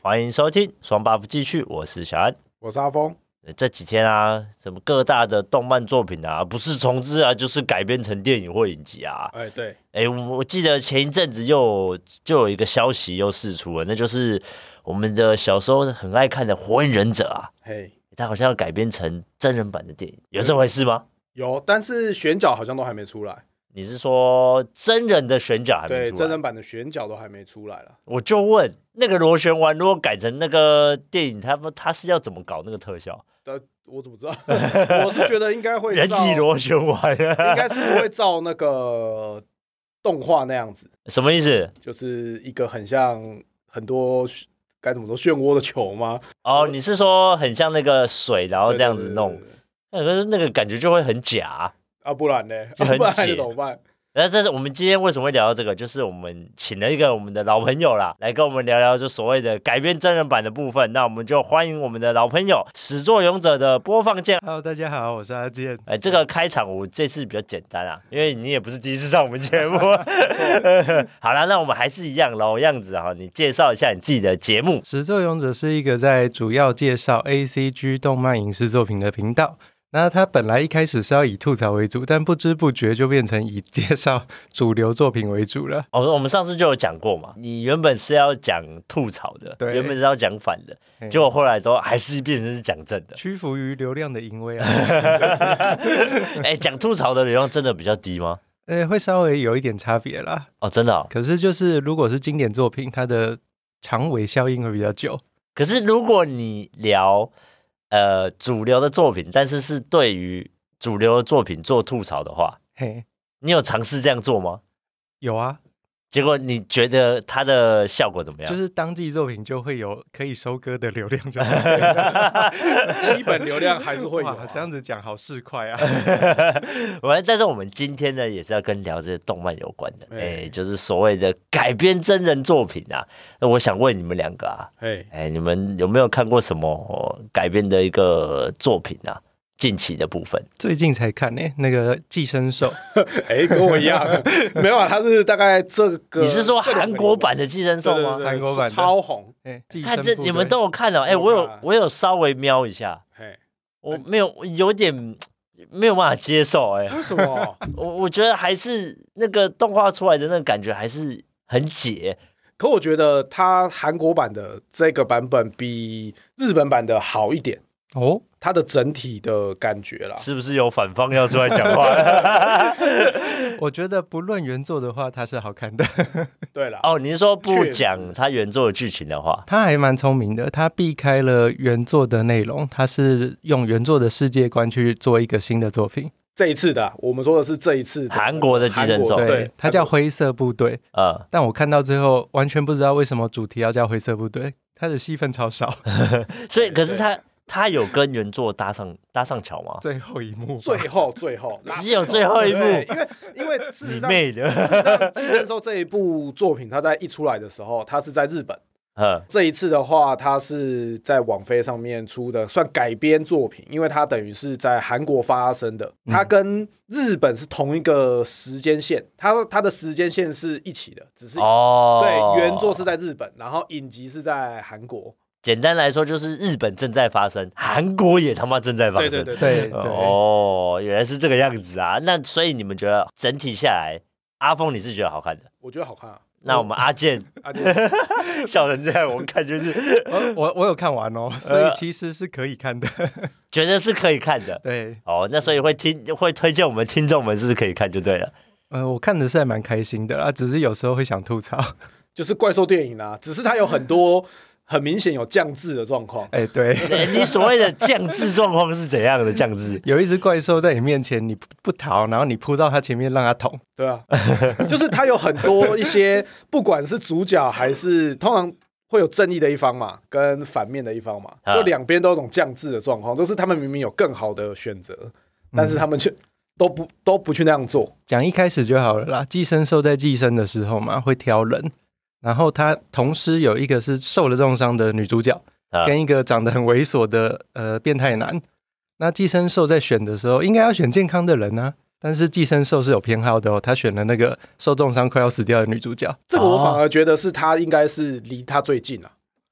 欢迎收听双 buff 继续，我是小安， 我是阿峰。 这几天啊，什么各大的动漫作品啊，不是重制啊，就是改编成电影或影集啊。 对， 我记得前一阵子就有一个消息又释出了，那就是我们的小时候很爱看的《火影忍者》啊，它好像要改编成真人版的电影，有这回事吗？ 有，但是选角好像都还没出来。 你是说真人的选角还没出来？ 对，真人版的选角都还没出来了。 我就问，那个螺旋丸如果改成那个电影，他是要怎么搞那个特效？ 我怎么知道？我是觉得应该会人体螺旋丸， 应该是会照那个动画那样子。 什么意思？ 就是一个很像很多该怎么说漩涡的球吗？ 哦，你是说很像那个水，然后这样子弄？ 可是那个感觉就会很假啊，不然呢？ 就很解，怎么办？ 但是我们今天为什么会聊到这个？就是我们请了一个我们的老朋友啦，来跟我们聊聊就所谓的改编真人版的部分。那我们就欢迎我们的老朋友始作俑者的播放键。 Hello， 大家好，我是阿健。 这个开场我这次比较简单啊，因为你也不是第一次上我们节目。好啦，那我们还是一样老样子哈，你介绍一下你自己的节目。 始作俑者是一个在主要介绍 ACG 动漫影视作品的频道。那他本来一开始是要以吐槽为主，但不知不觉就变成以介绍主流作品为主了。 我们上次就有讲过嘛，你原本是要讲吐槽的，原本是要讲反的，结果后来都还是变成是讲正的， 屈服于流量的淫威啊。 讲吐槽的流量真的比较低吗？ 会稍微有一点差别啦。 哦，真的哦。 可是就是如果是经典作品，它的长尾效应会比较久。 可是如果你聊主流的作品，但是是对于主流的作品做吐槽的话，你有尝试这样做吗？ 有啊。 结果你觉得它的效果怎么样？ 就是当季作品就会有可以收割的流量就基本流量还是会有这样子讲好市侩啊。 但是我们今天呢也是要跟聊这些动漫有关的，就是所谓的改编真人作品啊。那我想问你们两个啊，你们有没有看过什么改编的一个作品啊？近期的部分， 最近才看那个寄生兽。 跟我一样，没有啊，他是大概这个。 你是说韩国版的寄生兽吗？ 韩国版超红， 看这你们都有看哦。我有稍微瞄一下，我有点没有办法接受， 为什么？ 我觉得还是那个动画出来的那个感觉还是很解。 可我觉得他韩国版的这个版本比日本版的好一点哦。它的整体的感觉啦， 是不是有反方要出来讲话？ 我觉得不论原作的话，它是好看的。 对啦， 你是说不讲它原作的剧情的话， 他还蛮聪明的，他避开了原作的内容，他是用原作的世界观去做一个新的作品。 这一次的，我们说的是这一次的韩国的寄生兽， 对，它叫灰色部队。但我看到最后完全不知道为什么主题要叫灰色部队，它的戏份超少。 所以可是他有跟原作搭上桥吗？ 最后一幕， 最后只有最后一幕， 因为事实上， 你妹的， 寄生兽这一部作品，它在一出来的时候，它是在日本。这一次的话，它是在网飞上面出的，算改编作品，因为它等于是在韩国发生的，它跟日本是同一个时间线，它的时间线是一起的，只是对原作是在日本，然后影集是在韩国。 简单来说，就是日本正在发生，韩国也他妈正在发生。 对。 原来是这个样子啊！那所以你们觉得整体下来，阿峰你是觉得好看的？ 我觉得好看啊。 那我们阿健笑成这样，我感觉是我有看完哦，所以其实是可以看的， 觉得是可以看的。 对， 那所以会推荐我们听众们是可以看就对了。 我看的是还蛮开心的啦，只是有时候会想吐槽， 就是怪兽电影啊，只是它有很多。很明显有降智的状况， 对， 你所谓的降智状况是怎样的降智？ 有一只怪兽在你面前，你不逃，然后你扑到它前面让它捅。 对啊，就是它有很多一些，不管是主角还是通常会有正义的一方嘛，跟反面的一方嘛，就两边都有种降智的状况，就是他们明明有更好的选择，但是他们却都不去那样做。 讲一开始就好了啦，寄生兽在寄生的时候嘛，会挑人。然后他同时有一个是受了重伤的女主角，跟一个长得很猥琐的变态男。那寄生兽在选的时候，应该要选健康的人啊，但是寄生兽是有偏好的哦，他选了那个受重伤快要死掉的女主角。 这个我反而觉得是他应该是离他最近啊。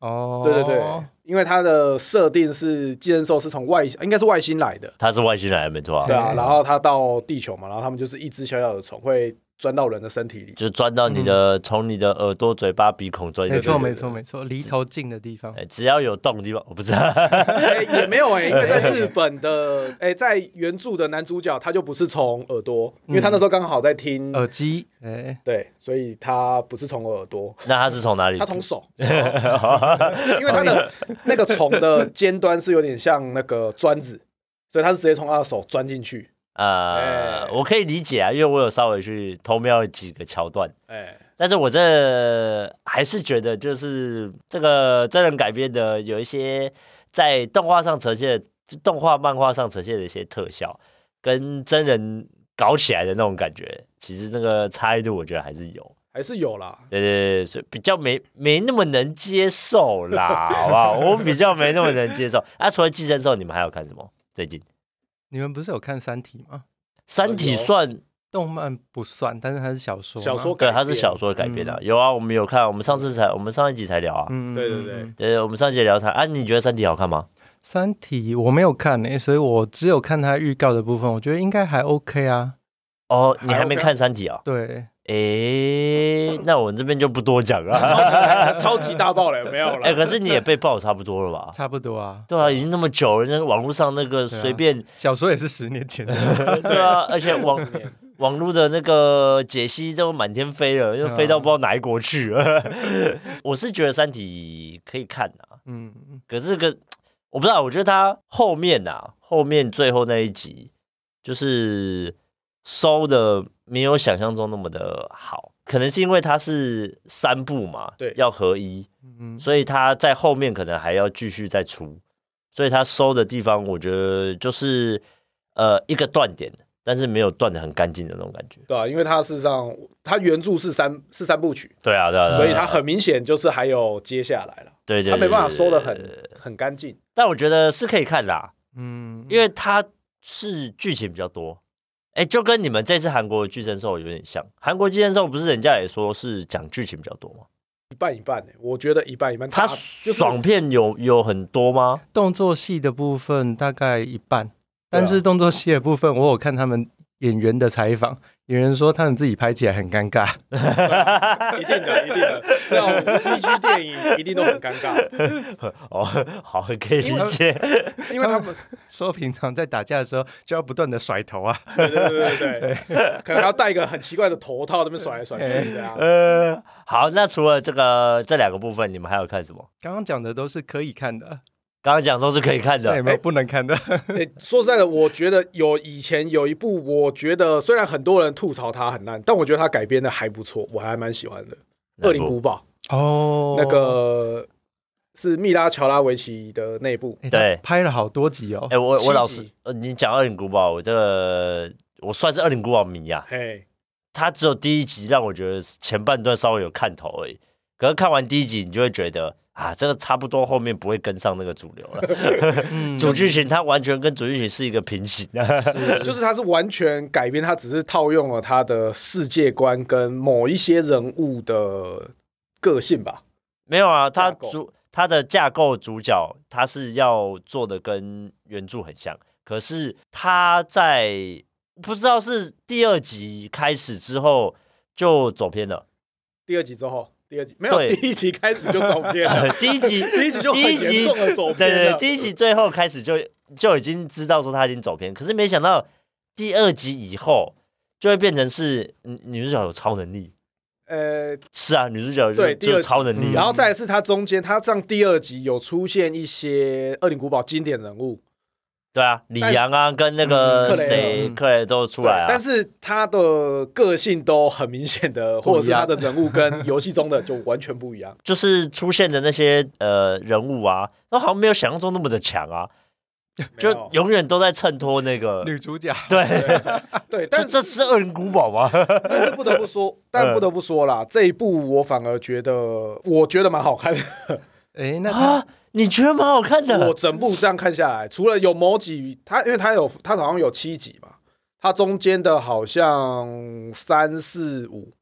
哦，对对对，因为它的设定是寄生兽是从应该是外星来的， 它是外星来的没错。 对啊，然后它到地球嘛，然后他们就是一只小小的虫会钻到人的身体里， 就钻到你的从你的耳朵、嘴巴、鼻孔钻进去。 没错，离头近的地方， 只要有洞的地方，我不知道。 也没有因为在日本的在原著的男主角他就不是从耳朵，因为他那时候刚好在听耳机， 对，所以他不是从耳朵。 那他是从哪里？ 他从手，因为他的那个虫的尖端是有点像那个钻子，所以他是直接从他的手钻进去。 我可以理解啊，因为我有稍微去偷瞄几个桥段，但是我这还是觉得就是这个真人改编的有一些在动画上呈现、动画漫画上呈现的一些特效，跟真人搞起来的那种感觉，其实那个差异度我觉得还是有啦。 对，所以比较没那么能接受啦，好不好？我比较没那么能接受。除了寄生兽，你们还有看什么？最近？ 你们不是有看《三体》吗？《 三体》算动漫不算，但是它是小说。 对，它是小说改编的。有啊，我们有看，我们上一集才聊啊。 对， 我们上一集聊它啊。你觉得《三体》好看吗？ 《三体》我没有看所以我只有看它预告的部分，我觉得应该还 OK 啊。 哦，你还没看《三体》啊？ 对。 那我这边就不多讲了。 超级大爆了，没有了。 可是你也被爆差不多了吧？ 差不多啊。 对啊，已经那么久了，那网络上那个随便小说也是10年前的。 对啊，而且网络的那个解析都满天飞了，又飞到不知道哪一国去了。我是觉得《三体》可以看啊，可是我不知道，我觉得它后面最后那一集就是收的没有想象中那么的好，可能是因为它是3部嘛，对，要合一，所以它在后面可能还要继续再出，所以它收的地方我觉得就是一个断点，但是没有断得很干净的那种感觉。 对啊，因为它事实上它原著是三部曲， 对啊， 所以它很明显就是还有接下来了， 对， 它没办法收得很干净， 但我觉得是可以看啦，因为它是剧情比较多。就跟你们这次韩国的寄生兽有点像。韩国寄生兽不是人家也说是讲剧情比较多吗？ 一半一半我觉得一半一半。 它爽片有很多吗？ 动作戏的部分大概一半，但是动作戏的部分我有看他们演员的采访，有人说他们自己拍起来很尴尬。 一定的，这种 CG 电影一定都很尴尬。 好，可以理解。 因为他们说平常在打架的时候就要不断的甩头啊。 对，可能要戴一个很奇怪的头套，那边甩来甩去这样。 好，那除了这2个部分，你们还有看什么？ 刚刚讲的都是可以看的。 刚刚讲都是可以看的， 有没有不能看的？ 说实在的，我觉得以前有一部，我觉得虽然很多人吐槽它很烂，但我觉得它改编的还不错，我还蛮喜欢的。《恶灵古堡》那个是蜜拉乔拉维奇的那部， 对， 拍了好多集哦。 我老实，你讲《恶灵古堡》，我算是《恶灵古堡》迷啊。它只有第1集让我觉得前半段稍微有看头而已，可是看完第1集，你就会觉得。这个差不多后面不会跟上那个主流了。主剧情它完全跟主剧情是一个平行的， 就是它是完全改编，它只是套用了它的世界观跟某一些人物的个性吧。 没有啊，它的架构主角它是要做的跟原著很像，可是它在不知道是第2集开始之后就走偏了。 第2集之后。没有，第1集开始就走偏了。 第一集就很严重的走偏了。 对，第1集最后开始就已经知道说他已经走偏，可是没想到第2集以后就会变成是女主角有超能力。是啊，女主角就超能力。 然后再来是他中间，他上第2集有出现一些《恶灵古堡》经典人物。 对啊，李阳啊，跟那个克雷都出来啊， 但是他的个性都很明显的，或者是他的人物跟游戏中的就完全不一样。 就是出现的那些人物啊，都好像没有想象中那么的强啊，就永远都在衬托那个女主角。 对，但这是恶灵古堡吗？ 但是不得不说啦，这一部我反而觉得蛮好看的。 你觉得蛮好看的？ 我整部这样看下来，除了有某几，因为它好像有7集嘛，它中间的好像3、4、5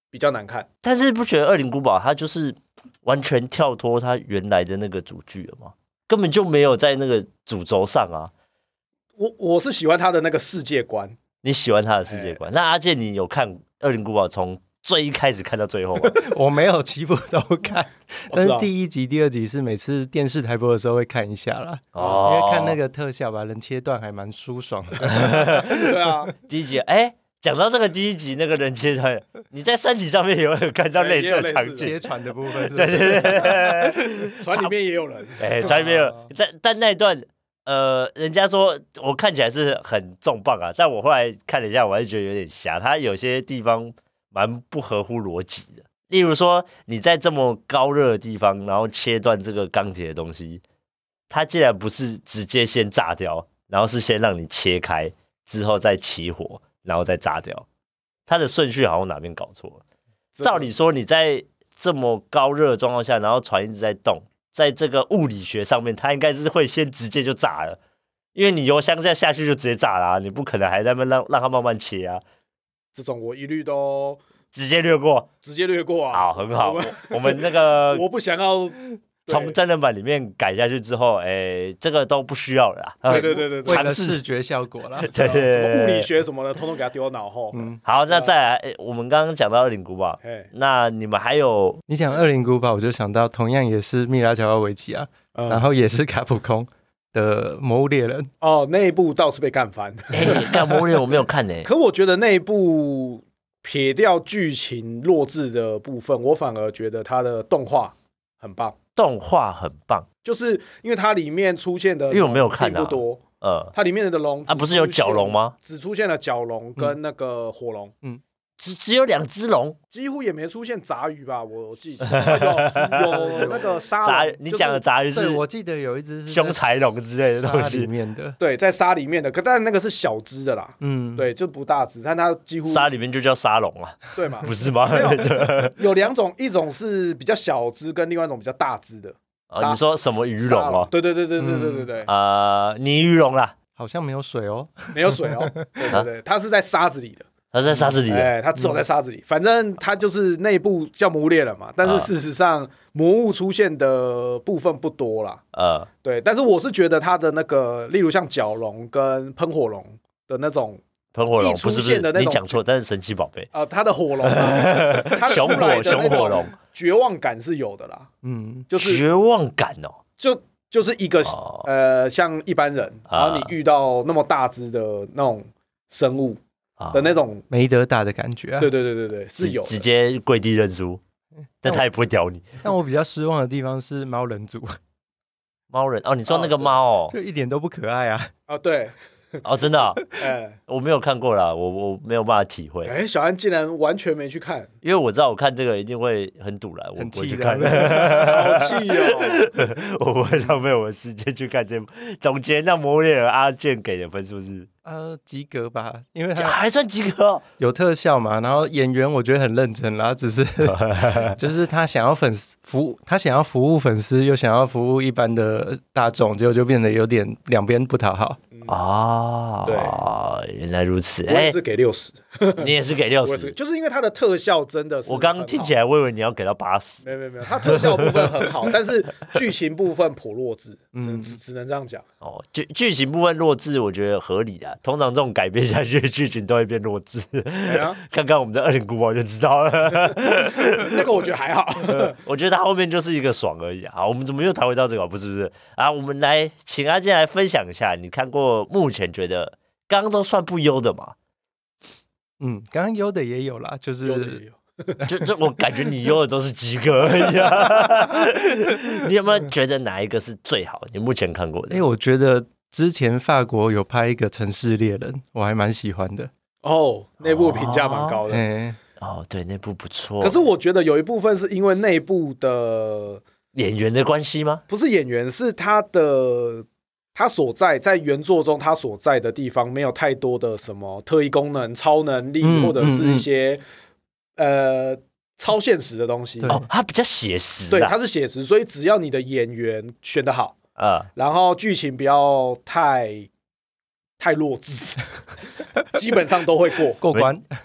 比较难看。 但是不觉得《恶灵古堡》它就是完全跳脱它原来的那个主剧了吗？根本就没有在那个主轴上啊。 我是喜欢他的那个世界观。 你喜欢他的世界观？那阿健，你有看《恶灵古堡》从最一开始看到最后吗？ 我没有全部都看，但是第1集、第2集是每次电视台播的时候会看一下啦。因为看那个特效把人切断还蛮舒爽的。 对啊， 第1集，讲到这个第1集那个人切断，你在3体上面有没有看到类似的场景？ 切船的部分， 对， 船里面也有人， 船里面有，但那一段。人家说我看起来是很重磅啊，但我后来看了一下，我还是觉得有点瞎。它有些地方蛮不合乎逻辑的，例如说你在这么高热的地方，然后切断这个钢铁的东西，它竟然不是直接先炸掉，然后是先让你切开，之后再起火，然后再炸掉。它的顺序好像哪边搞错了。照理说你在这么高热的状况下，然后船一直在动。在这个物理学上面，它应该是会先直接就炸了，因为你油箱这样下去就直接炸了你不可能还在那边让它慢慢切啊。 这种我一律都直接略过， 啊。 好，很好。我们那个我不想要从真人版里面改下去之后，这个都不需要了啦。 对， 为了视觉效果啦。 对， 什么物理学什么的，通通给他丢到脑后。 好，那再来，我们刚刚讲到《恶灵古堡》，那你们还有？ 你讲《恶灵古堡》，我就想到同样也是米拉乔瓦维奇啊，然后也是卡普空的《魔物猎人》。 那一部倒是被干翻。 干《魔物猎人》我没有看呢。 可我觉得那一部撇掉剧情弱智的部分，我反而觉得它的动画很棒。 动画很棒， 就是因为它里面出现的， 因为我没有看并不多。它里面的龙不是有角龙吗？ 只出现了角龙跟那个火龙。 只有2只龙， 几乎也没出现杂鱼吧？我记得有那个沙龙。 你讲的杂鱼是？ 我记得有一只是凶财龙之类的东西里面的。 对，在沙里面的，但那个是小只的啦。对，就不大只，但它几乎沙里面就叫沙龙啊， 对嘛？ 不是吗？ 有2种，一种是比较小只，跟另外一种比较大只的。 你说什么鱼龙哦？ 对， 泥鱼龙啦， 好像没有水哦， 没有水哦。对，它是在沙子里的。 它在沙子里， 它只有在沙子里。反正它就是内部叫魔物猎人嘛，但是事实上魔物出现的部分不多啦。对，但是我是觉得它的那个，例如像角龙跟喷火龙的那种， 喷火龙不是你讲错，但是神奇宝贝它的火龙啊，它熊火龙绝望感是有的啦。就是绝望感哦， 就是一个像一般人，然后你遇到那么大只的那种生物。的那种没得打的感觉啊！ 对，是有直接跪地认输，但他也不会屌你。 但我比较失望的地方是猫人族， 猫人你说那个猫就一点都不可爱啊！ 对， 真的我没有看过啦，我没有办法体会。 小安竟然完全没去看， 因为我知道我看这个一定会很堵然，我不会去看。 好气哦！ 我不会浪费我的时间去看这部。总结，那《魔物猎人》阿健给的分数是？ 及格吧，因为他还算及格有特效嘛，然后演员我觉得很认真啦，只是就是他想要他想要服务粉丝，又想要服务一般的大众，结果就变得有点两边不讨好。 对， 原来如此。 我也是给60， 你也是给60， 就是因为它的特效真的是。 我刚刚听起来，我以为你要给到80。 没有，它特效部分很好，但是剧情部分颇弱智，只能这样讲。 剧情部分弱智，我觉得合理的。通常这种改编下去的剧情都会变弱智。看看我们的《恶灵古堡》就知道了。 那个我觉得还好。 我觉得它后面就是一个爽而已啊。我们怎么又谈回到这个？不是啊？我们来请阿健来分享一下，你看过目前觉得刚刚都算不优的嘛？ 刚刚优的也有啦，就是就我感觉你优的都是及格而已啊。你有没有觉得哪一个是最好？你目前看过的？ 我觉得之前法国有拍一个《城市猎人》，我还蛮喜欢的。 那部评价蛮高的。 对，那部不错。 可是我觉得有一部分是因为内部的演员的关系吗？ 不是演员，是他所在原作中他所在的地方没有太多的什么特异功能、超能力，或者是一些超现实的东西。 它比较写实。 对，它是写实，所以只要你的演员选得好，然后剧情不要太弱智，基本上都会过关。 对，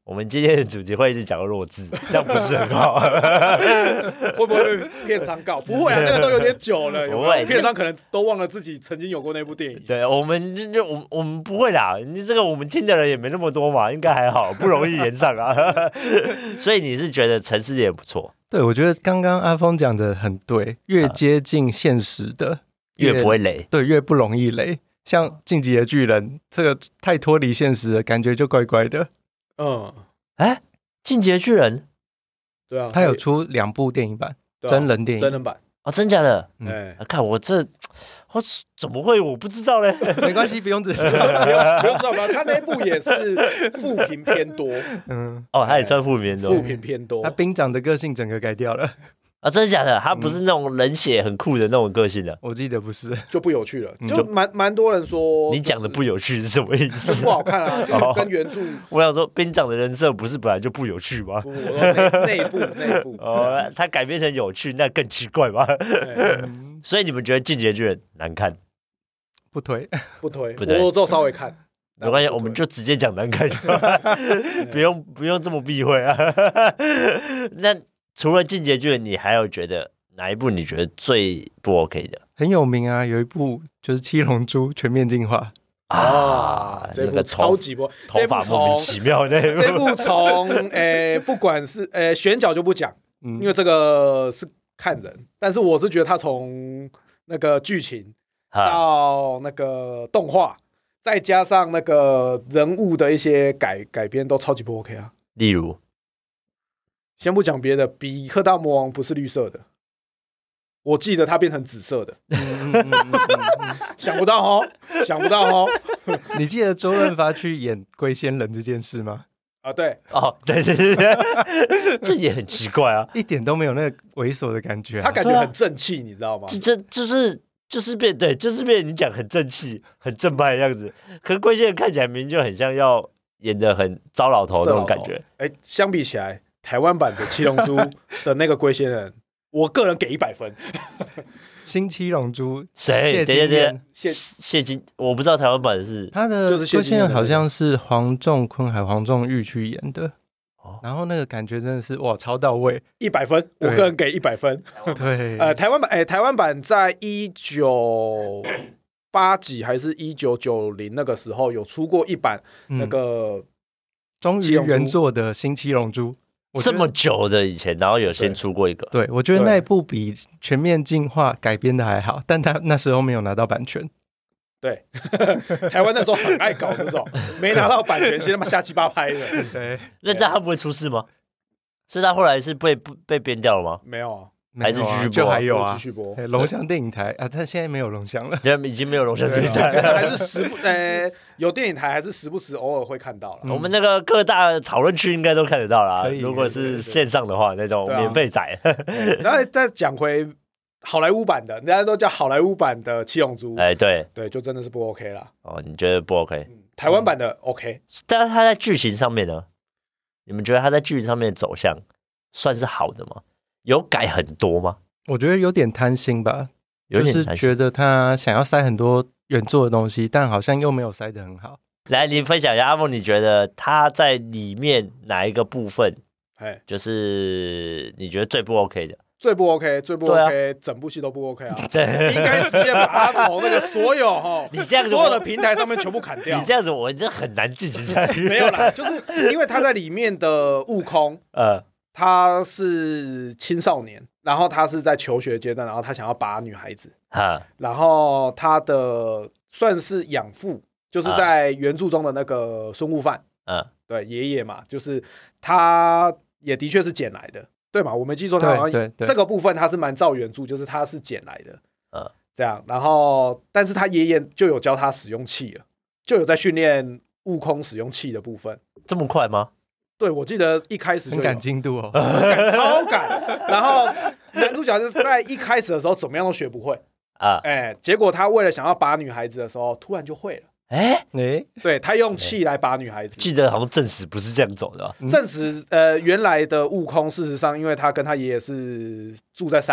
我们今天的主题会一直讲弱智，这样不是很好？ 会不会被片商告？不会啊，那个都有点久了，有没有？片商可能都忘了自己曾经有过那部电影。 对，我们不会啦，你这个我们听的人也没那么多嘛，应该还好，不容易连上啊。所以你是觉得城市也不错？ 对，我觉得刚刚阿峰讲的很对，越接近现实的， 越不会雷， 对，越不容易雷。像《进击的巨人》这个太脱离现实了，感觉就怪怪的。 进击的巨人， 对啊， 他有出2部电影版，真人电影， 真人版哦，真假的？看我怎么会我不知道嘞？ 没关系，不用知道， 不用知道，他那一部也是负评偏多。 他也算负评偏多， 他兵长的个性整个改掉了。 啊，真的假的？他不是那种冷血很酷的那种个性的。 我记得不是， 就不有趣了。就蛮多人说， 你讲的不有趣是什么意思？ 不好看啊，就跟原著。 我想说，兵长的人设不是本来就不有趣吗？ 内部他改编成有趣，那更奇怪吧？所以你们觉得《进击的巨人》难看？ 不推，我只有稍微看。 没关系，我们就直接讲难看，不用这么避讳啊。那除了《进击的巨人》，你还有觉得哪一部你觉得最不 OK 的？ 很有名啊，有一部就是《七龙珠全面进化》 这部超级多， 头发莫名其妙的。 这部从不管是选角就不讲，因为这个是看人，但是我是觉得他从那个剧情到那个动画，再加上那个人物的一些改编，都超级不 OK 啊。 例如。 先不讲别的，比克大魔王不是绿色的，我记得它变成紫色的。想不到哦。 你记得周润发去演龟仙人这件事吗？ 对。 对，这也很奇怪啊， 一点都没有那个猥琐的感觉。 他感觉很正气，你知道吗？ 就是变你讲很正气、很正派的样子，可是龟仙人看起来明明就很像要演的很糟老头那种感觉。 相比起来。台湾版的七龙珠的那个龟仙人，我个人给100分。 新七龙珠谁？谢金，我不知道台湾版的是他的龟仙人好像是黄仲坤还黄仲玉去演的，然后那个感觉真的是哇超到位 ，100分，我个人给100分。 对， 台湾版在1980几还是1990那个时候有出过一版那个终于原作的新七龙珠。 这么久的以前，然后有先出过一个。 对，我觉得那一部比全面进化改编的还好，但他那时候没有拿到版权。 对，台湾那时候很爱搞这种没拿到版权，先他妈瞎鸡巴拍的。 对， 那这样他不会出事吗？所以他后来是被编掉了吗？ 没有啊。 还是继续播， 就还有继续播。 龙翔电影台啊，但现在没有龙翔了， 已经没有龙翔电影台， 还是有电影台，还是时不时偶尔会看到了。 我们那个各大讨论区应该都看得到啦。如果是线上的话，那种免费载。 然后再讲回好莱坞版的，人家都叫好莱坞版的七龙珠。 对， 就真的是不 OK 啦。 你觉得不 OK？ 台湾版的 OK， 但是他在剧情上面呢？你们觉得他在剧情上面的走向算是好的吗？有改很多吗？ 我觉得有点贪心吧，就是觉得他想要塞很多原作的东西，但好像又没有塞得很好。 来，你分享一下阿梦，你觉得他在里面哪一个部分，就是你觉得最不 OK 的？ 最不 OK，整部戏都不 OK 啊！应该直接把它从那个所有你这样子所有的平台上面全部砍掉。 你这样子，我真很难进行下去。 没有啦，就是因为他在里面的悟空，他是青少年，然后他是在求学阶段，然后他想要把女孩子，然后他的算是养父，就是在原著中的那个孙悟饭，对，爷爷嘛，就是他也的确是捡来的，对嘛？我没记错，他好像这个部分他是蛮照原著，就是他是捡来的，这样，然后但是他爷爷就有教他使用气了，就有在训练悟空使用气的部分， 这么快吗？ 对，我记得一开始就很赶进度哦， 超赶。然后男主角是在一开始的时候怎么样都学不会结果他为了想要把女孩子的时候，突然就会了。对，他用气来把女孩子。 记得好像正史不是这样走的。 正史原来的悟空，事实上因为他跟他爷爷是住在山里，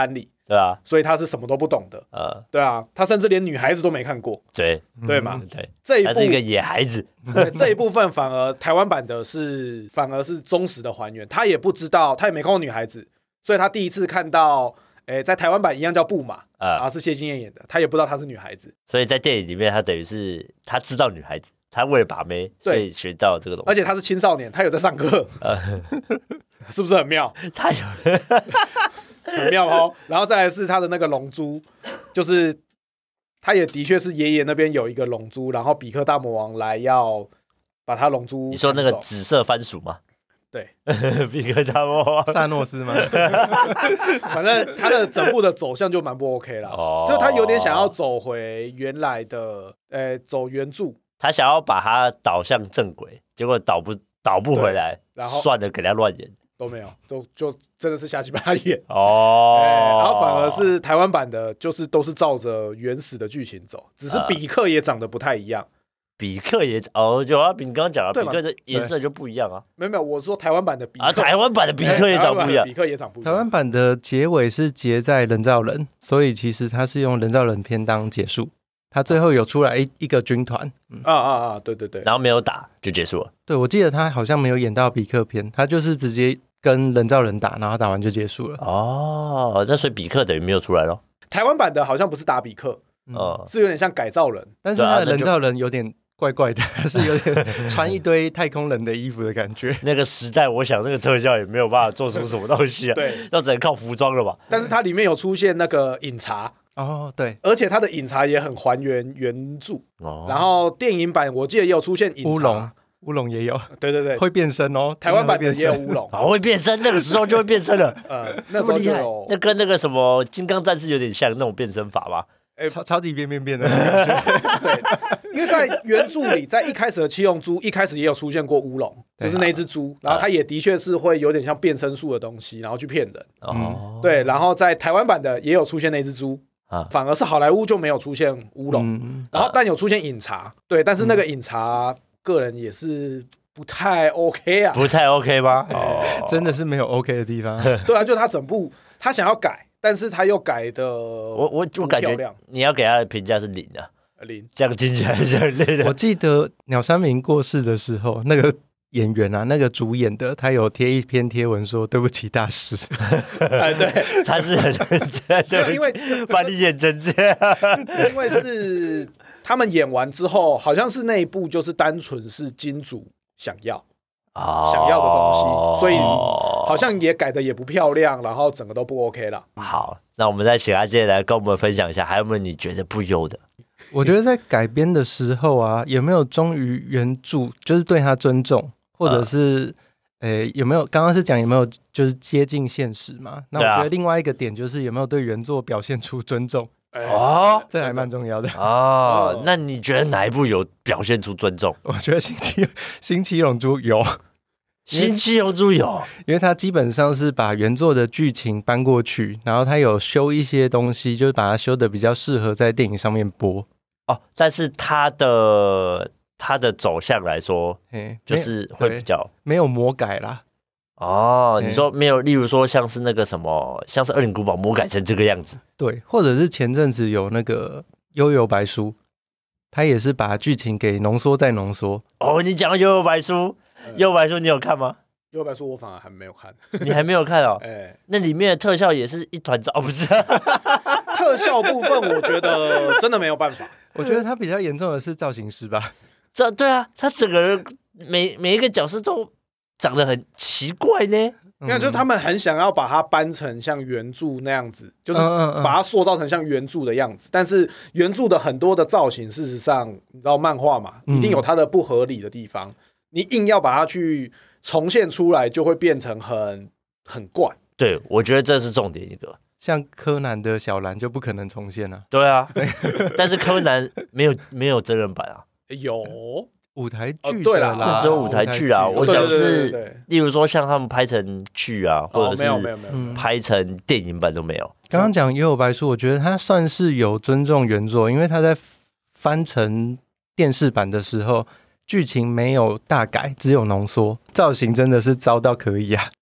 对啊， 所以他是什么都不懂的。对啊，他甚至连女孩子都没看过。 对嘛？ 对， 这一部他是一个野孩子。 这一部分反而台湾版的反而是忠实的还原，他也不知道，他也没看过女孩子，所以他第一次看到，在台湾版一样叫布马，然后是谢金燕演的，他也不知道她是女孩子，所以在电影里面他等于是他知道女孩子，他为了把妹，所以学到这个东西， 而且他是青少年，他有在上课，是不是很妙？ 他有很妙哦。然后再来是他的那个龙珠，就是他也的确是爷爷那边有一个龙珠，然后比克大魔王来要把他龙珠， 你说那个紫色番薯吗？ 对， 比克大魔王萨诺斯吗？ 反正他的整部的走向就蛮不 OK 啦，就他有点想要走回原来的，走原著， 他想要把它导向正轨，结果导不回来，然后算了，给他乱演都没有，就真的是瞎鸡巴演然后反而是台湾版的，就是都是照着原始的剧情走，只是比克也长得不太一样。 比克也有啊，你刚刚讲了，比克的颜色就不一样啊。 没有，我说台湾版的比克台湾版的比克也长不一样， 比克也长不一样。 台湾版的结尾是结在人造人，所以其实他是用人造人篇当结束。他最后有出来一个军团， 对， 然后没有打就结束了。 对，我记得他好像没有演到比克篇，他就是直接跟人造人打，然后打完就结束了。 那所以比克等于没有出来咯。 台湾版的好像不是打比克，是有点像改造人， 但是他的人造人有点怪怪的，是有点穿一堆太空人的衣服的感觉。 那个时代，我想那个特效也没有办法做出什么东西啊， 对， 那只能靠服装了吧。 但是它里面有出现那个饮茶。 对， 而且它的饮茶也很还原原著。然后电影版我记得也有出现饮茶， 乌龙也有， 对， 会变身哦。 台湾版的也有乌龙， 会变身，那个时候就会变身了。 那么厉害， 那跟那个什么金刚战士有点像那种变身法吧？ 超级变的。 对，因为在原著里，在一开始的七龙珠一开始也有出现过乌龙，就是那只猪，然后它也的确是会有点像变身术的东西，然后去骗人。对，然后在台湾版的也有出现那只猪。反而是好莱坞就没有出现乌龙，然后但有出现饮茶，对，但是那个饮茶个人也是不太 OK 啊， 不太 OK 吗？ 真的是没有 OK 的地方。 对啊，就他整部他想要改，但是他又改的，我感觉你要给他的评价是0啊，0，这样听起来是很累的。 我记得鸟山明过世的时候，那个演员啊，那个主演的，他有贴一篇贴文说：“对不起，大师。” 对， 他是很认真，因为把你演成这样， 因为是他们演完之后，好像是那一部就是单纯是金主想要的东西，所以好像也改的也不漂亮，然后整个都不 OK 了。 好，那我们再请阿健来跟我们分享一下，还有没有你觉得不优的？ 我觉得在改编的时候啊，有没有忠于原著，就是对他尊重，或者是有没有刚刚是讲有没有就是接近现实嘛？那我觉得另外一个点就是有没有对原作表现出尊重。这还蛮重要的。 那你觉得哪一部有表现出尊重？ 我觉得新七龙珠有。 新七龙珠有， 因为他基本上是把原作的剧情搬过去，然后他有修一些东西，就是把它修的比较适合在电影上面播。 但是他的走向来说，就是会比较没有魔改啦。 你说没有，例如说像是那个什么，像是《恶灵古堡》魔改成这个样子， 对，或者是前阵子有那个《幽游白书》，他也是把剧情给浓缩再浓缩。 你讲《幽游白书》。幽游白书你有看吗？ 幽游白书我反而还没有看。 你还没有看哦？那里面的特效也是一团糟，不是？ 特效部分我觉得真的没有办法。 我觉得他比较严重的是造型师吧。 对啊，他整个人每一个角色都长得很奇怪呢。 就是他们很想要把它搬成像原著那样子，就是把它塑造成像原著的样子。但是原著的很多的造型，事实上你知道漫画嘛，一定有它的不合理的地方。你硬要把它去重现出来，就会变成很怪。对， 我觉得这是重点一个。 像柯南的小兰就不可能重现啊。 对啊，但是柯南没有真人版啊。 有舞台剧对啦， 只有舞台剧啊。我讲的是，例如说像他们拍成剧啊，或者是拍成电影版都没有。 刚刚讲《幽游白书》，我觉得他算是有尊重原作，因为他在翻成电视版的时候。剧情没有大改，只有浓缩，造型真的是糟到可以啊！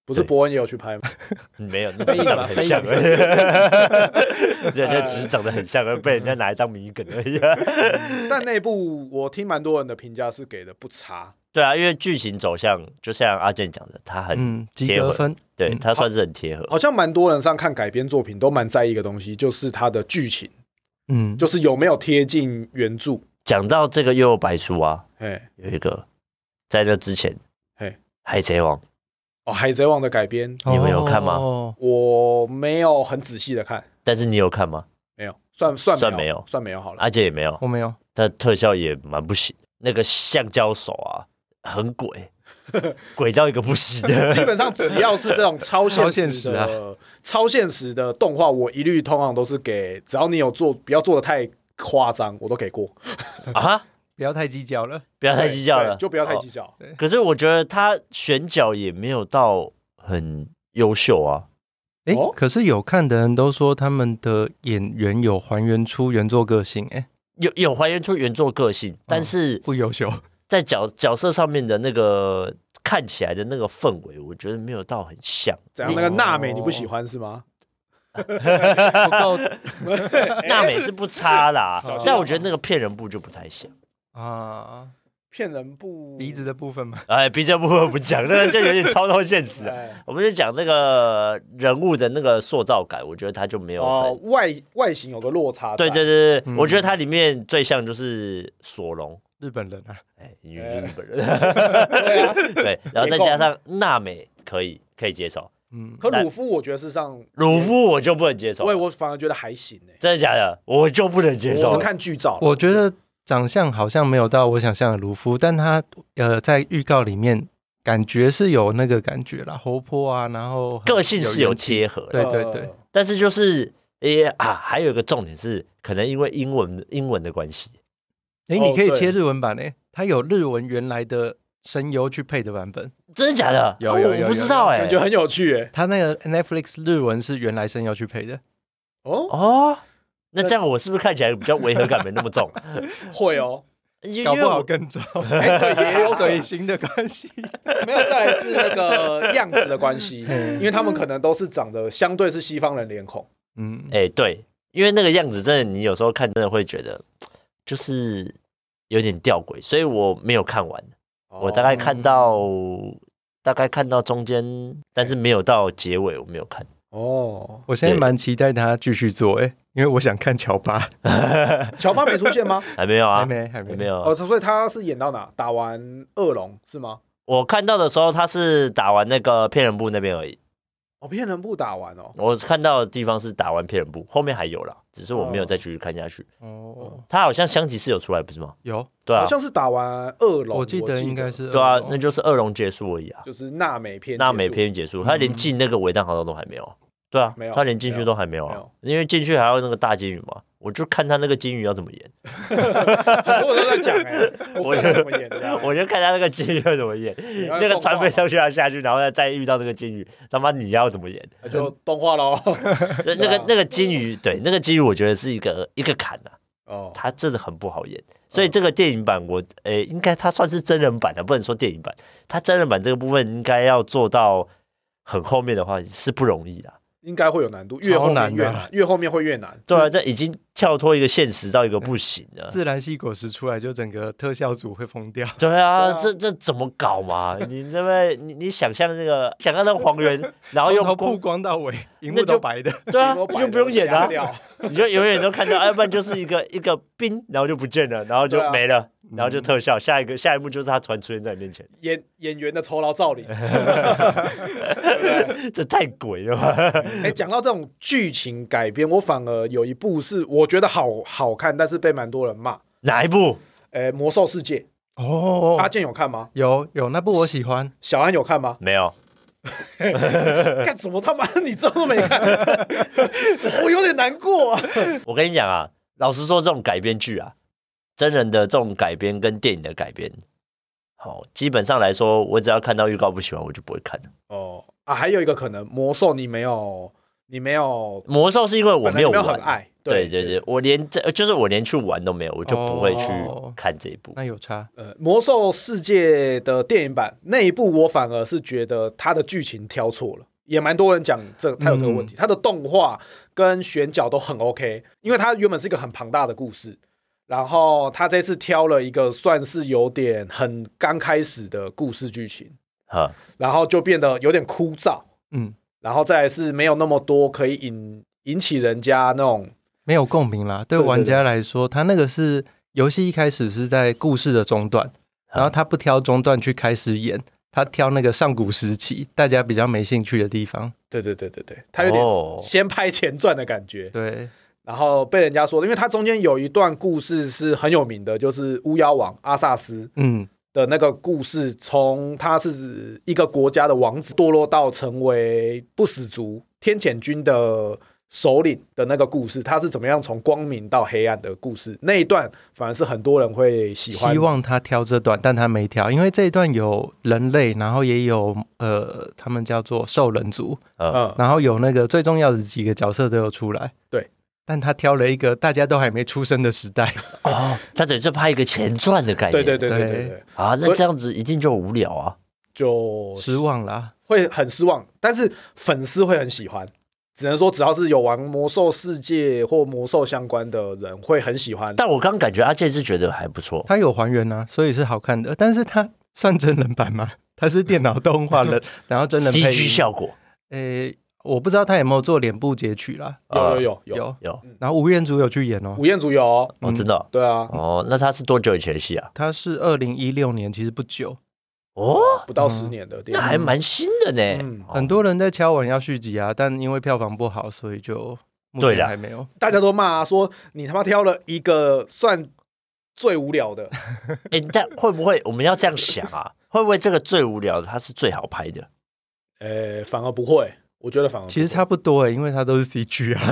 不是伯恩也有去拍吗？ 没有，那只是长得很像而已。对，就只是长得很像，而被人家拿来当迷梗而已。 但那部我听蛮多人的评价是给的不差。 对啊，因为剧情走向就像阿健讲的，他很贴合，对他算是很贴合。 好像蛮多人上看改编作品都蛮在意一个东西，就是它的剧情，就是有没有贴近原著。 讲到这个幽游白书啊，有一个在这之前，海贼王。 海贼王的改编， 你们有看吗？ 我没有很仔细的看， 但是你有看吗？ 没有，算没有好了。 阿杰也没有， 我没有， 他特效也蛮不行，那个橡胶手啊，很鬼，鬼到一个不行的。 基本上只要是这种超现实的动画，我一律通常都是给，只要你有做，不要做的太夸张，我都给过。 啊？ 不要太计较了， 就不要太计较。 可是我觉得他选角也没有到很优秀啊。 可是有看的人都说他们的演员有还原出原作个性， 有还原出原作个性，但是不优秀， 在角色上面的那个看起来的那个氛围，我觉得没有到很像。 怎样？那个娜美你不喜欢是吗？ 不够， 娜美是不差啦，但我觉得那个骗人部就不太像。 骗人部鼻子的部分吗？ 鼻子的部分不讲，那个就有点超脱现实。我们就讲那个人物的那个塑造感，我觉得他就没有外形有个落差。 对，我觉得它里面最像就是索隆， 日本人啊， 因为是日本人。对，然后再加上娜美可以接受。 可鲁夫我觉得是上鲁夫我就不能接受， 我反而觉得还行真的假的？我就不能接受。 我是看剧照， 我觉得长相好像没有到我想象的鲁夫，但他在预告里面感觉是有那个感觉啦，活泼啊，然后个性是有贴合的， 对。 但是就是还有一个重点是，可能因为英文的关系， 你可以切日文版他有日文原来的声优去配的版本。 真的假的？ 有， 我不知道感觉很有趣他那个 Netflix 日文是原来声优去配的。 那这样我是不是看起来比较违和感没那么重？ 会搞不好更重。也有水型的关系， 没有，再来是那个样子的关系，因为他们可能都是长得相对是西方人脸孔。 对，因为那个样子真的，你有时候看真的会觉得就是有点吊诡，所以我没有看完。我大概看到中间，但是没有到结尾，我没有看。 我现在蛮期待他继续做因为我想看乔巴。 乔巴没出现吗？ 还没有啊， 还没有。 所以他是演到哪？打完恶龙是吗？ 我看到的时候，他是打完那个骗人部那边而已。 骗人部打完我看到的地方是打完骗人部，后面还有啦，只是我没有再继续看下去。他好像香吉士有出来不是吗？ 有， 对啊， 好像是打完恶龙， 我记得应该是对啊，那就是恶龙结束而已啊， 就是娜美篇结束，他连进那个尾弹航道都还没有。对啊，他连进去都还没有啊，因为进去还要那个大金鱼嘛，我就看他那个金鱼要怎么演。 很多人都在讲我就看他那个金鱼要怎么演，那个船飞上去要下去，然后再遇到那个金鱼，他妈你要怎么演？ 就动画咯。 那个金鱼，对，那个金鱼我觉得是一个坎他真的很不好演，所以这个电影版应该它算是真人版的，不能说电影版，它真人版这个部分应该要做到很后面的话是不容易的。 应该会有难度，越后面越难，越后面会越难。 对啊，这已经跳脱一个现实到一个不行了。 自然系果实出来，就整个特效组会疯掉。 对啊，这怎么搞嘛？你这边你想象那个黄猿，然后用从头曝光到尾，荧幕都白的。 对啊，你就不用演啊，你就永远都看到，要不然就是一个冰，然后就不见了，然后就没了。然后就特效，下一幕就是他突然出现在你面前， 演员的酬劳照理， 这太鬼了吧？ 讲到这种剧情改编，我反而有一部是我觉得好看，但是被蛮多人骂。 哪一部？ 魔兽世界。阿健有看吗？ 有，那部我喜欢。 小安有看吗？ 没有。 干什么他妈？你这都没看，我有点难过啊。 我跟你讲啊，老实说，这种改编剧啊。真人的这种改编跟电影的改编，基本上来说，我只要看到预告不喜欢，我就不会看了。 还有一个可能，魔兽你没有， 魔兽是因为我没有玩， 对对对，我连去玩都没有，我就不会去看这一部。 那有差。 魔兽世界的电影版那一部，我反而是觉得它的剧情挑错了，也蛮多人讲它有这个问题。它的动画跟选角都很 OK， 因为它原本是一个很庞大的故事，然后他这次挑了一个算是有点很刚开始的故事剧情，然后就变得有点枯燥，然后再来是没有那么多可以引起人家那种没有共鸣啦。对玩家来说，他那个是游戏一开始是在故事的中段，然后他不挑中段去开始演，他挑那个上古时期大家比较没兴趣的地方。 对，他有点先拍前传的感觉。 对， 然后被人家说，因为他中间有一段故事是很有名的，就是巫妖王阿萨斯的那个故事，从他是一个国家的王子堕落到成为不死族天谴军的首领的那个故事，他是怎么样从光明到黑暗的故事，那一段反而是很多人会喜欢， 希望他挑这段，但他没挑，因为这一段有人类，然后也有他们叫做兽人族，然后有那个最重要的几个角色都有出来， 对， 但他挑了一个大家都还没出生的时代。 他等于是拍一个前传的概念。 对啊，那这样子一定就无聊啊， 就失望啦， 会很失望，但是粉丝会很喜欢。只能说，只要是有玩魔兽世界或魔兽相关的人会很喜欢。 但我刚感觉阿健是觉得还不错， 他有还原啊，所以是好看的。但是他算真人版吗？他是电脑动画人，然后真人配音 CG 效果。 我不知道他有没有做脸部截取啦。 有。 然后吴彦祖有去演哦。 吴彦祖有哦， 真的。 对啊。 那他是多久以前的戏啊？ 他是2016年，其实不久。 不到10年的电影， 那还蛮新的呢。 很多人在敲碗要续集啊，但因为票房不好，所以就目前还没有。 大家都骂说你他妈挑了一个算最无聊的。 但会不会我们要这样想啊？会不会这个最无聊的它是最好拍的？ 反而不会，我觉得反而其实差不多因为它都是 CG 啊。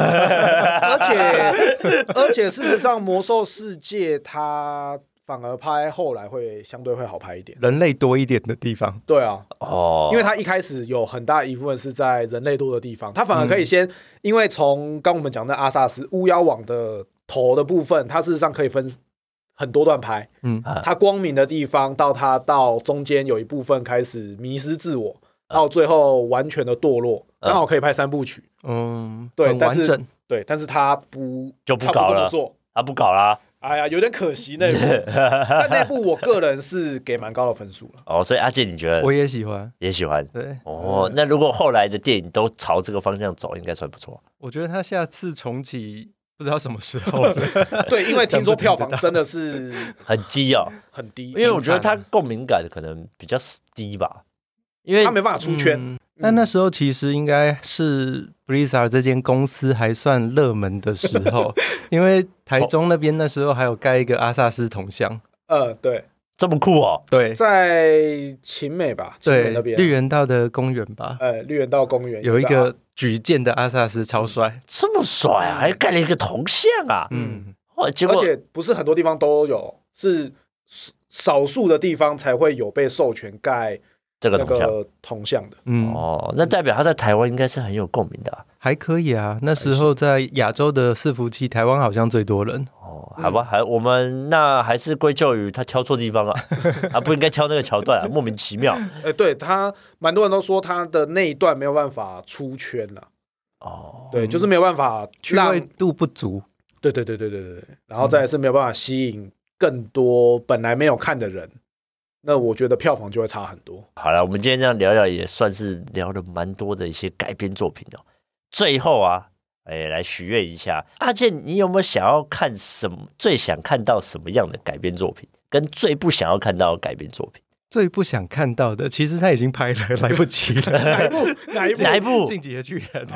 而且事实上，魔兽世界它反而拍后来会相对会好拍一点， 人类多一点的地方。 对啊，因为他一开始有很大一部分是在人类多的地方，他反而可以先，因为从刚我们讲的阿萨斯巫妖网的头的部分，它事实上可以分很多段拍，它光明的地方到它到中间有一部分开始迷失自我，到最后完全的堕落，刚好可以拍3部曲，对， 很完整， 对，但是他不搞了，他不搞啦。 哎呀，有点可惜那部，但那部我个人是给蛮高的分数了。 所以阿健你觉得？ 我也喜欢， 也喜欢。 对， 那如果后来的电影都朝这个方向走，应该算不错。 我觉得他下次重启不知道什么时候。 对，因为听说票房真的是很低啊， 很低。因为我觉得他共鸣感可能比较低吧，因为他没办法出圈。 但那时候其实应该是 Blizzard 这间公司还算热门的时候，因为台中那边那时候还有盖一个阿萨斯铜像。 对， 这么酷哦。 对， 在勤美吧，勤美那边绿园道的公园吧。 绿园道公园有一个举剑的阿萨斯，超帅， 这么帅啊，还盖了一个铜像啊。 结果而且不是很多地方都有，是少数的地方才会有被授权盖这个铜像的。 那代表他在台湾应该是很有共鸣的。 还可以啊，那时候在亚洲的伺服器，台湾好像最多人。 好吧，我们那还是归咎于他挑错地方啊，他不应该挑那个桥段啊，莫名其妙。 对，他蛮多人都说他的那一段没有办法出圈了。对，就是没有办法趣味度不足。 对，然后再来是没有办法吸引更多本来没有看的人。那我觉得票房就会差很多。 好了，我们今天这样聊聊，也算是聊了蛮多的一些改编作品哦。最后啊，来许愿一下，阿健，你有没有想要看什么？最想看到什么样的改编作品？跟最不想要看到的改编作品？ 最不想看到的，其实他已经拍了，来不及了。 哪一部？ 进击的巨人。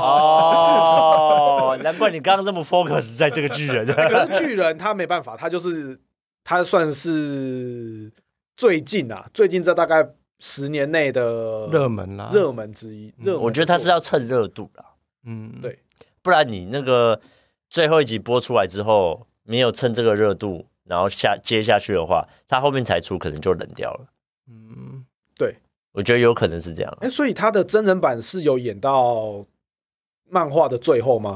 难怪你刚刚这么 focus 在这个巨人。 可是巨人他没办法，他算是最近这大概10年内的热门啦， 热门之一。 我觉得他是要蹭热度啦。 对， 不然你那个最后一集播出来之后，没有蹭这个热度，然后接下去的话，他后面才出可能就冷掉了。 对， 我觉得有可能是这样。 所以他的真人版是有演到漫画的最后吗？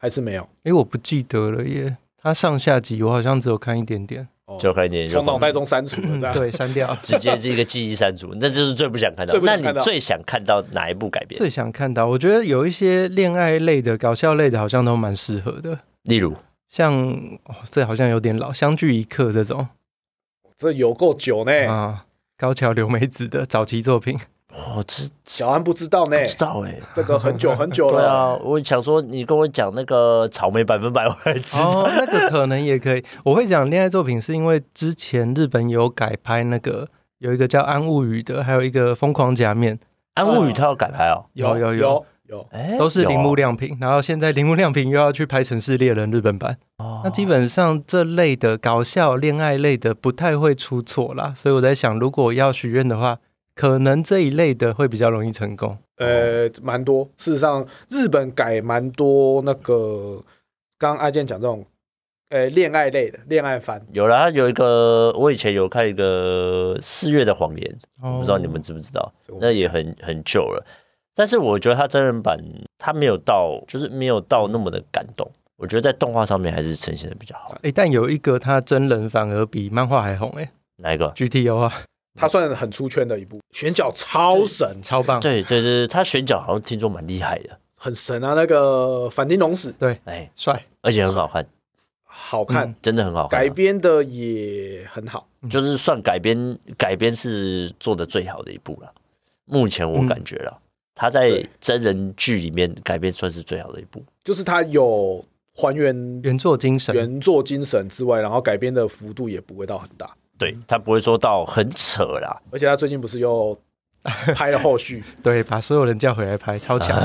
还是没有？ 我不记得了耶。它上下集我好像只有看一点点， 就看一点， 从脑袋中删除了，这样对，删掉， 直接是一个记忆删除，那就是最不想看到。那你最想看到哪一部改编？ 最想看到，我觉得有一些恋爱类的、搞笑类的，好像都蛮适合的。 例如， 像这好像有点老，《相聚一刻》这种， 这有够久呢啊！高桥留美子的早期作品。 这小安不知道呢， 不知道这个很久很久了。 对啊，我想说你跟我讲那个草莓100%我才知道。 那个可能也可以。我会讲恋爱作品，是因为之前日本有改拍那个，有一个叫《安物语》的，还有一个《疯狂假面》。 安物语他要改拍哦， 有，都是铃木亮平。然后现在铃木亮平又要去拍《城市猎人》日本版。那基本上这类的搞笑恋爱类的不太会出错啦，所以我在想，如果要许愿的话，可能这一类的会比较容易成功。 蛮多。事实上，日本改蛮多那个，刚刚阿健讲这种，恋爱类的恋爱番。 有啦，有一个我以前有看一个4月的谎言，我不知道你们知不知道，那也很旧了。但是我觉得他真人版他没有到那么的感动。我觉得在动画上面还是呈现的比较好。 但有一个他真人反而比漫画还红哪一个 ？GTO 啊。 他算很出圈的一部，选角超神， 超棒。 对，他选角好像听说蛮厉害的， 很神啊！那个反町隆史， 对，帅， 而且很好看， 好看， 真的很好看。 改编的也很好， 就是算改编是做的最好的一部了。目前我感觉了，他在真人剧里面改编算是最好的一部， 就是他有还原原作精神之外，然后改编的幅度也不会到很大。 对，他不会说到很扯啦， 而且他最近不是又拍了后续， 对，把所有人叫回来拍，超强。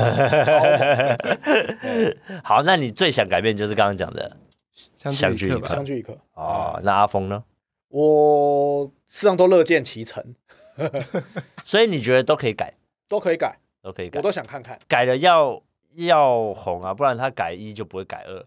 好，那你最想改变就是刚刚讲的相聚一刻哦。那阿峰呢？ 我事实上都乐见其成， 所以你觉得都可以改， 都可以改， 我都想看看。 改了要红啊，不然他改1就不会改2。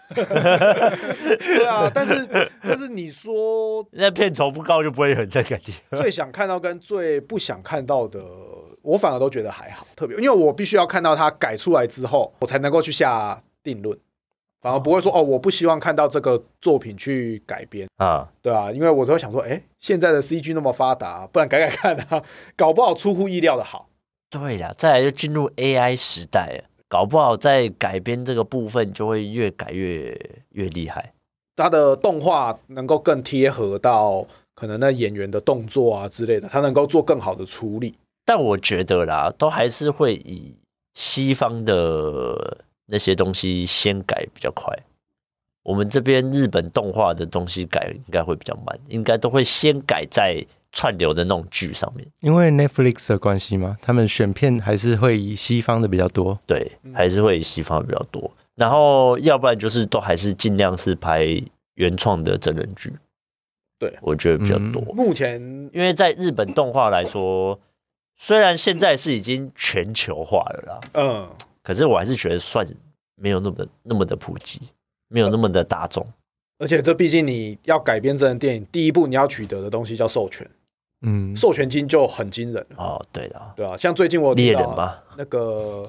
对啊，但是你说那片酬不高就不会有人再改第2。 最想看到跟最不想看到的，我反而都觉得还好，特别因为我必须要看到它改出来之后，我才能够去下定论，反而不会说我不希望看到这个作品去改编啊，对啊，因为我都会想说，现在的 CG 那么发达，不然改看啊，搞不好出乎意料的好。 对啦，再来就进入 AI 时代了。搞不好在改编这个部分就会越改越厉害， 它的动画能够更贴合到可能那演员的动作啊之类的，它能够做更好的处理。 但我觉得啦，都还是会以西方的那些东西先改比较快。我们这边日本动画的东西改应该会比较慢，应该都会先改在串流的那种剧上面， 因为 Netflix 的关系嘛，他们选片还是会以西方的比较多。 对，还是会以西方的比较多。然后要不然就是都还是尽量是拍原创的真人剧。 对， 我觉得比较多。 目前因为在日本动画来说，虽然现在是已经全球化了啦，可是我还是觉得算没有那么的普及，没有那么的大众。 而且这毕竟你要改编真人电影，第一步你要取得的东西叫授权，授权金就很惊人哦。对的， 对啊，像最近我猎人吧， 那个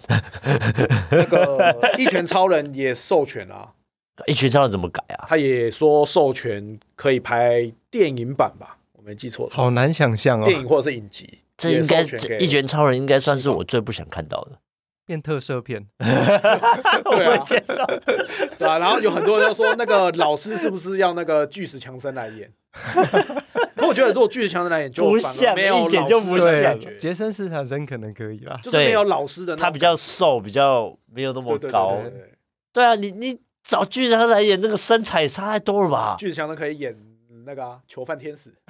一拳超人也授权啦。 一拳超人怎么改啊？ 他也说授权可以拍电影版吧，我没记错的。 好难想象哦， 电影或者是影集， 这应该一拳超人应该算是我最不想看到的。 变特摄片， 对啊，对啊，然后有很多人就说那个老师是不是要那个巨石强森来演？可我觉得如果巨石强森来演就不像，一点就不像。 杰森斯坦森可能可以啦， 就是没有老师的， 他比较瘦，比较没有那么高。对啊，你找巨石强森来演，那个身材也差太多了吧？ 巨石强森可以演那个囚犯天使，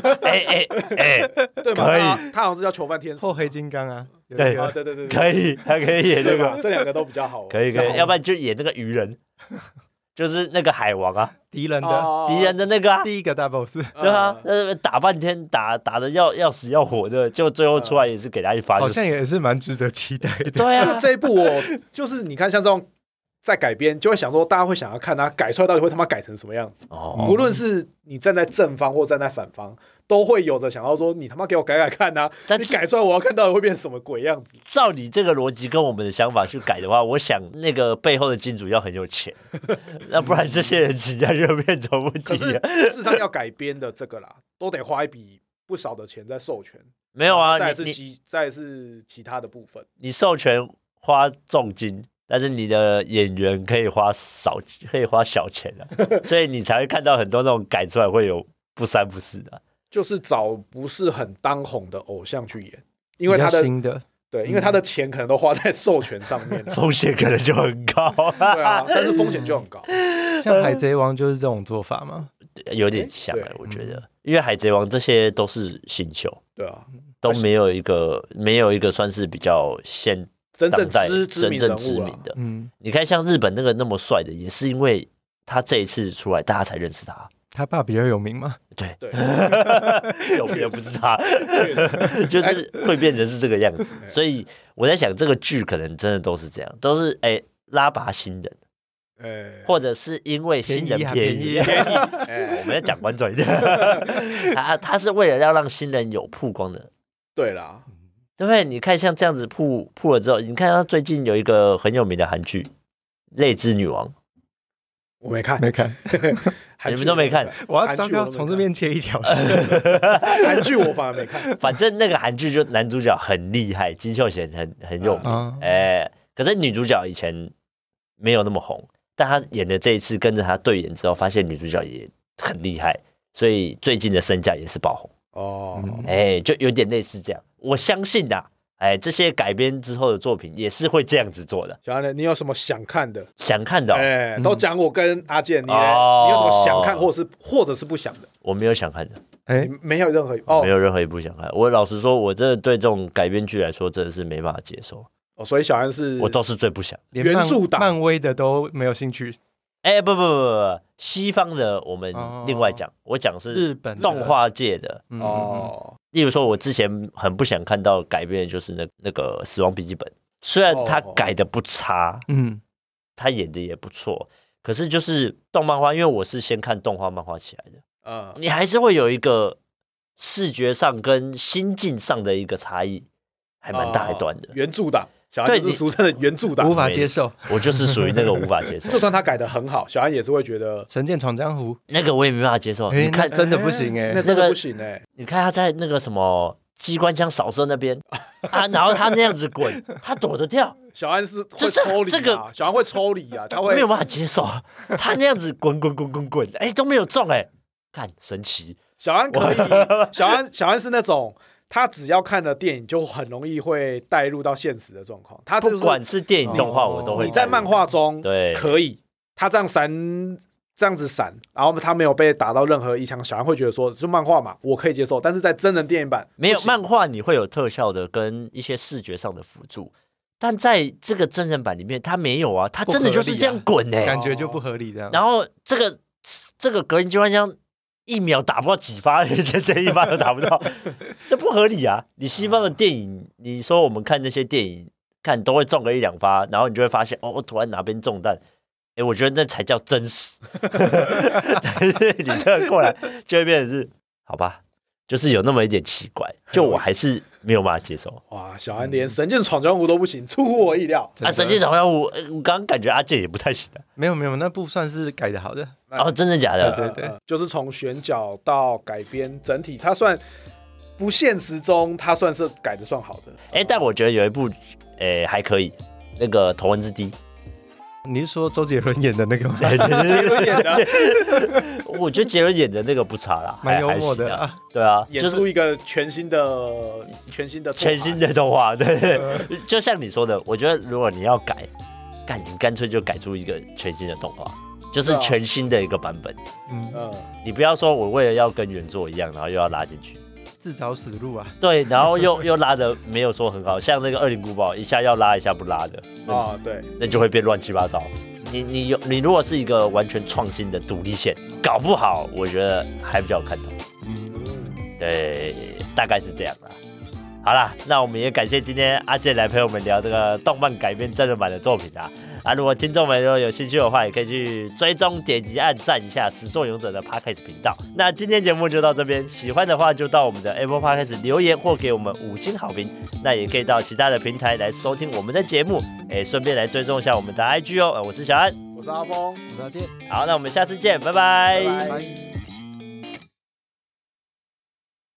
对吧？可以，他好像是叫囚犯天使或黑金刚啊。 对， 可以，他可以演这个， 这两个都比较好。 可以，要不然就演那个鱼人，就是那个海王啊， 敌人的那个第一个大 boss， 对啊，打半天打的要死要活的，就最后出来也是给他一发， 好像也是蛮值得期待的。 对啊， 这一部我就是你看像这种在改编就会想说，大家会想要看他改出来到底会他妈改成什么样子。无论是你站在正方或站在反方，都会有着想要说，你他妈给我改改看啊！你改出来我要看到底会变成什么鬼样子。 照你这个逻辑跟我们的想法去改的话，我想那个背后的金主要很有钱，那不然这些人请假就变成问题。 可是事实上要改编的这个啦，都得花一笔不少的钱在授权。 没有啊， 再是其他的部分， 你授权花重金。但是你的演员可以花小钱啊，所以你才会看到很多那种改出来会有不三不四的， 就是找不是很当红的偶像去演，因为他的新的对，因为他的钱可能都花在授权上面了， 风险可能就很高。 对啊，但是风险就很高。 像海贼王就是这种做法吗？ 有点像我觉得，因为海贼王这些都是新秀， 对啊， 都没有一个算是比较真正知名的，你看像日本那个那么帅的，也是因为他这一次出来，大家才认识他。 他爸比较有名吗？ 对，有名不是他，就是会变成是这个样子。所以我在想，这个剧可能真的都是这样，都是拉拔新人，或者是因为新人便宜，我们要讲婉转一点，他是为了要让新人有曝光的， 对啦。 对不对？你看像这样子铺了之后，你看他最近有一个很有名的韩剧《泪之女王》， 我没看， 你们都没看。 我要糟糕，从这边切一条线。 韩剧我反而没看。 反正那个韩剧就男主角很厉害，金秀贤很有名，可是女主角以前没有那么红，但她演的这一次跟着她对演之后，发现女主角也很厉害，所以最近的身价也是爆红。就有点类似这样。我相信啊，这些改编之后的作品也是会这样子做的。 小安，你有什么想看的？ 想看的， 都讲我跟阿健，你有什么想看或者是不想的？ 我没有想看的， 没有任何没有任何一部想看。我老实说，我真的对这种改编剧来说，真的是没办法接受。 所以小安我都是最不想， 连漫威的都没有兴趣。 不，西方的我们另外讲，我讲是日本动画界的例如说，我之前很不想看到改编的就是那个《死亡笔记本》，虽然他改的不差，他演的也不错，可是就是动漫画，因为我是先看动画漫画起来的，你还是会有一个视觉上跟心境上的一个差异，还蛮大一段的。 原著党。小安就是俗称的原著党， 无法接受。 我就是属于那个无法接受。 就算他改的很好，小安也是会觉得 《神剑闯江湖》 那个我也没办法接受。你看， 真的不行那真的不行你看他在那个什么机关枪扫射那边然后他那样子滚，他躲得掉。 小安是会抽离小安会抽离啊，他会没有办法接受。他那样子滚，都没有中看神奇。 小安可以，小安是那种。他只要看了电影，就很容易会带入到现实的状况。他不管是电影、动画，我都会。 你在漫画中对可以，他这样子闪，然后他没有被打到任何一枪，小安会觉得说，就漫画嘛，我可以接受。但是在真人电影版， 没有漫画，你会有特效的跟一些视觉上的辅助，但在这个真人版里面，他没有啊，他真的就是这样滚感觉就不合理这样。 然后这个格林机关枪。1秒打不到几发，这一发都打不到，这不合理啊！你西方的电影，你说我们看那些电影，看都会中个1-2发，然后你就会发现，我突然哪边中弹，我觉得那才叫真实。你这个过来就会变成是，好吧，就是有那么一点奇怪，就我还是没有办法接受。 哇，小安连《神剑闯江湖》都不行，出乎我意料。 《神剑闯江湖》我刚刚感觉阿健也不太行的。 没有，那部算是改的好的。 真的假的？ 对， 就是从选角到改编，整体它算不现实中，它算是改的算好的。 但我觉得有一部，还可以，那个《头文字 D》。 你是说周杰伦演的那个吗？ 杰伦演的， 我觉得杰伦演的那个不差啦， 蛮幽默的啊。 对啊， 演出一个全新的动画，对，就像你说的，我觉得如果你要改，你干脆就改出一个全新的动画。就是全新的一个版本，你不要说我为了要跟原作一样，然后又要拉进去， 自找死路啊！ 对，然后又拉的没有说很好，像那个《恶灵古堡》，一下要拉一下不拉的对， 那就会变乱七八糟。你如果是一个完全创新的独立线，搞不好我觉得还比较有看头。对，大概是这样啦。 好啦，那我们也感谢今天阿健来陪我们聊这个动漫改编真人版的作品啊。如果听众们如果有兴趣的话，也可以去追踪、点击、按赞一下始作俑者的 Podcast 频道。那今天节目就到这边，喜欢的话就到我们的 Apple Podcast 留言或给我们5星好评。那也可以到其他的平台来收听我们的节目，顺便来追踪一下我们的 IG 哦。我是小安， 我是阿峰， 我是阿健。 好，那我们下次见，拜拜。 拜拜。